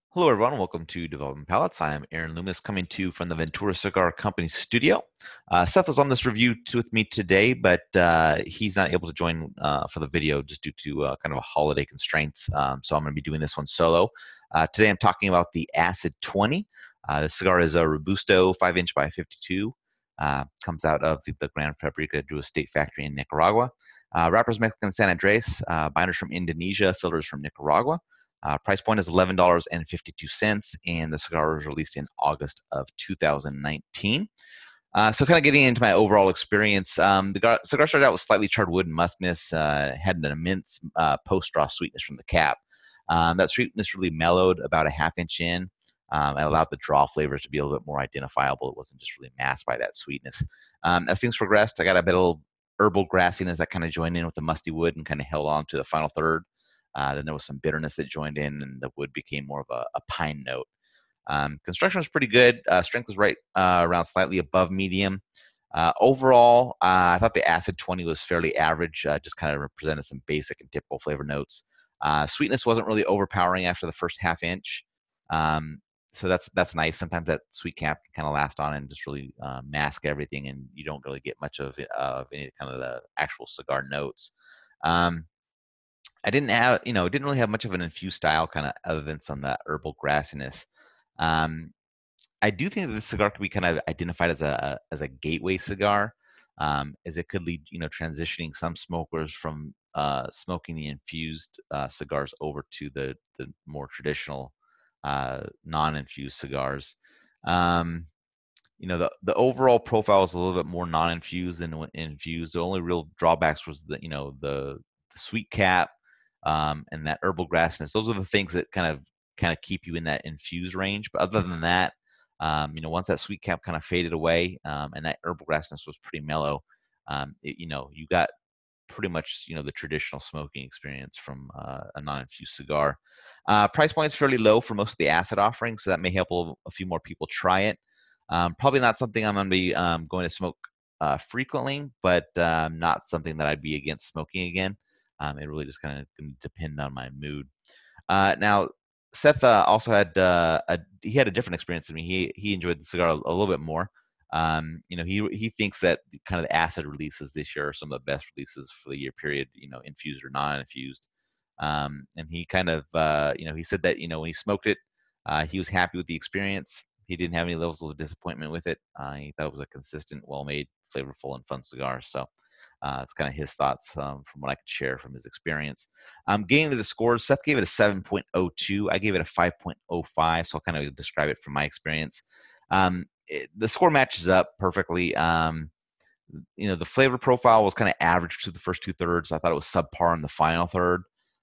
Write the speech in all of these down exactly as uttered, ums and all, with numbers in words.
Hello, everyone. Welcome to Development Palettes. I am Aaron Loomis, coming to you from the Ventura Cigar Company studio. Uh, Seth is on this review t- with me today, but uh, he's not able to join uh, for the video just due to uh, kind of a holiday constraints. Um, so I'm going to be doing this one solo. Uh, today, I'm talking about the Acid twenty. Uh, the cigar is a Robusto five inch by fifty-two. Uh, comes out of the, the Gran Fabrica Drew Estate factory in Nicaragua. Uh, wrappers Mexican San Andres, uh, binders from Indonesia, filters from Nicaragua. Uh, price point is eleven dollars and fifty-two cents, and the cigar was released in August of two thousand nineteen. Uh, so kind of getting into my overall experience, um, the gar- cigar started out with slightly charred wood and muskness, uh, had an immense uh, post-straw sweetness from the cap. Um, that sweetness really mellowed about a half inch in. Um, it allowed the draw flavors to be a little bit more identifiable. It wasn't just really masked by that sweetness. Um, as things progressed, I got a bit of herbal grassiness that kind of joined in with the musty wood and kind of held on to the final third. Uh, then there was some bitterness that joined in, and the wood became more of a, a pine note. Um, construction was pretty good. Uh, strength was right uh, around slightly above medium. Uh, overall, uh, I thought the Acid twenty was fairly average, uh, just kind of represented some basic and typical flavor notes. Uh, sweetness wasn't really overpowering after the first half inch. Um, so that's that's nice. Sometimes that sweet cap can kind of last on and just really uh, mask everything, and you don't really get much of, it, of any kind of the actual cigar notes. Um, I didn't have, you know, didn't really have much of an infused style, kind of other than some that herbal grassiness. Um, I do think that this cigar could be kind of identified as a as a gateway cigar, um, as it could lead, you know, transitioning some smokers from uh, smoking the infused uh, cigars over to the the more traditional uh, non-infused cigars. Um, you know, the the overall profile is a little bit more non-infused than infused. The only real drawbacks was the, you know, the, the sweet cap, um, and that herbal grassiness. Those are the things that kind of kind of keep you in that infused range. But other than that, um, you know, once that sweet cap kind of faded away, um, and that herbal grassiness was pretty mellow, um, it, you know, you got pretty much, you know, the traditional smoking experience from uh, a non-infused cigar. Uh, price point is fairly low for most of the acid offerings, so that may help a, a few more people try it. Um, probably not something I'm going to be um, going to smoke uh, frequently, but um, not something that I'd be against smoking again. Um, it really just kind of depend on my mood. Uh, now, Seth uh, also had uh, a he had a different experience than me. He he enjoyed the cigar a, a little bit more. Um, you know, he he thinks that the, kind of the acid releases this year are some of the best releases for the year period. You know, infused or non-infused. Um, and he kind of uh, you know, he said that, you know, when he smoked it, uh, he was happy with the experience. He didn't have any levels of disappointment with it. Uh, he thought it was a consistent, well-made, flavorful, and fun cigar. So uh, it's kind of his thoughts um, from what I could share from his experience. Um, getting to the scores, Seth gave it a seven point oh two. I gave it a five point oh five, so I'll kind of describe it from my experience. Um, it, the score matches up perfectly. Um, you know, the flavor profile was kind of average to the first two thirds. I thought it was subpar in the final third.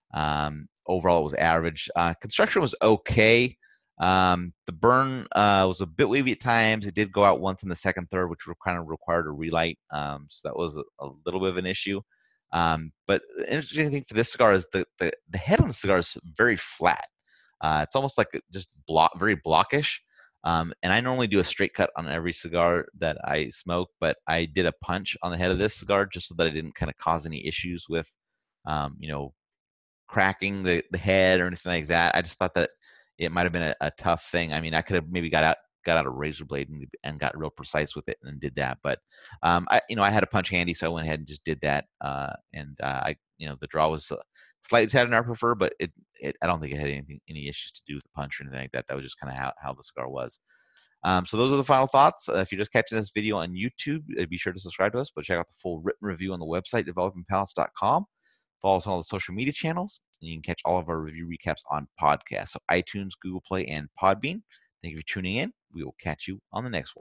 Um, overall, it was average. Uh, construction was okay. Um, the burn uh, was a bit wavy at times. It did go out once in the second third, which kind of required a relight. Um, so that was a, a little bit of an issue. Um, but the interesting thing for this cigar is the, the, the head on the cigar is very flat. Uh, it's almost like just block, very blockish. Um, and I normally do a straight cut on every cigar that I smoke, but I did a punch on the head of this cigar just so that I didn't kind of cause any issues with, um, you know, cracking the, the head or anything like that. I just thought that it might have been a, a tough thing. I mean, I could have maybe got out got out a razor blade and, and got real precise with it and did that. But um, I, you know, I had a punch handy, so I went ahead and just did that. Uh, and uh, I, you know, the draw was uh, slightly tighter than I prefer, but it, it, I don't think it had anything, any issues to do with the punch or anything like that. That was just kind of how, how the cigar was. Um, so those are the final thoughts. Uh, if you're just catching this video on YouTube, uh, be sure to subscribe to us, but check out the full written review on the website, developing palettes dot com. Follow us on all the social media channels, and you can catch all of our review recaps on podcasts. So iTunes, Google Play, and Podbean. Thank you for tuning in. We will catch you on the next one.